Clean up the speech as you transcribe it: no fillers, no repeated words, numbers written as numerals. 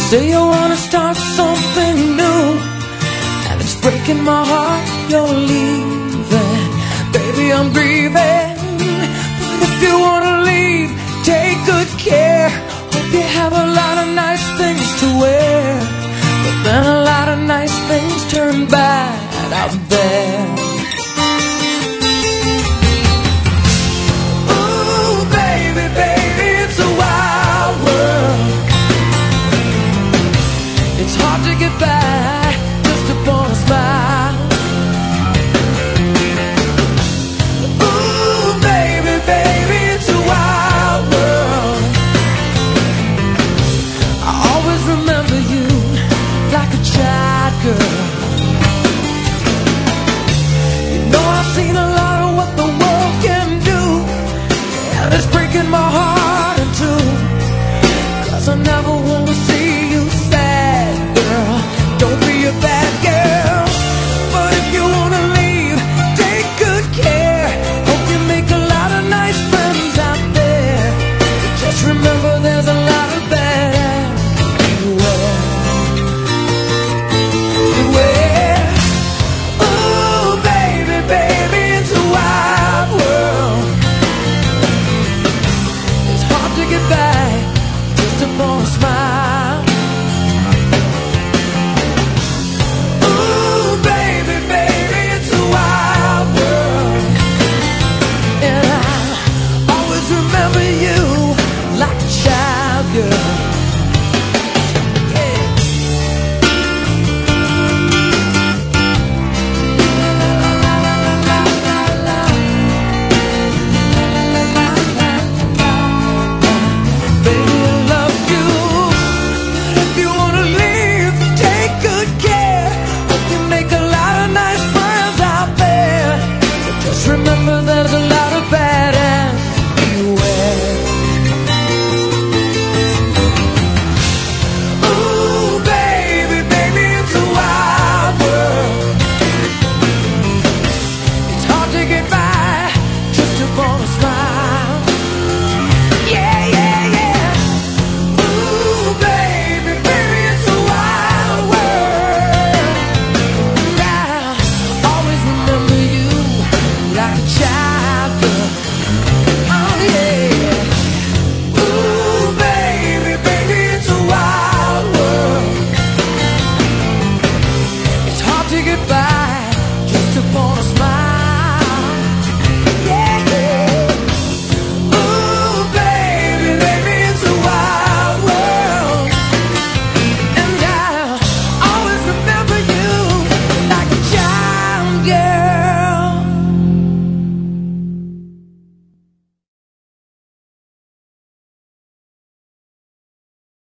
say you wanna start something new, and it's breaking my heart you're leaving. Baby, I'm grieving, but if you wanna leave, take good care. Hope you have a lot of nice things to wear, but then a lot of nice things turn bad out there.